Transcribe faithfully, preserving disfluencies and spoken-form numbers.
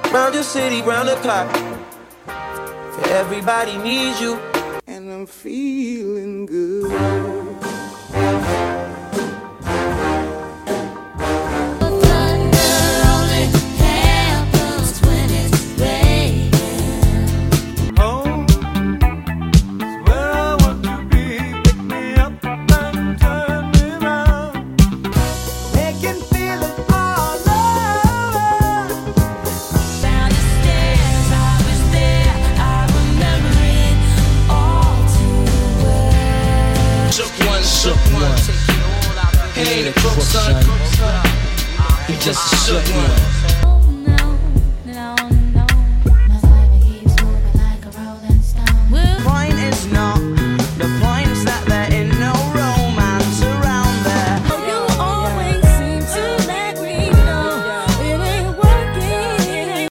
Round your city, round the clock. Everybody needs you. And I'm feeling good. He ain't a crook, son. He just a shook one.